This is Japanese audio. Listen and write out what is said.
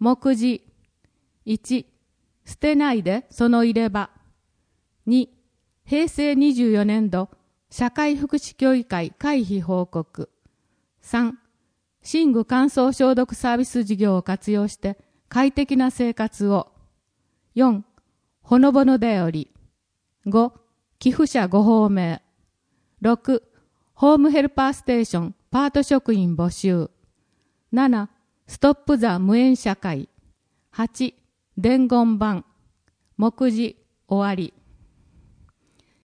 目次。1、捨てないでその入れ歯。2、平成24年度社会福祉協議会会費報告。3、寝具乾燥消毒サービス事業を活用して快適な生活を。4、ほのぼのだより。5、寄付者ご訪名。6、ホームヘルパーステーションパート職員募集。7、ストップザ無縁社会。8、伝言板。目次終わり。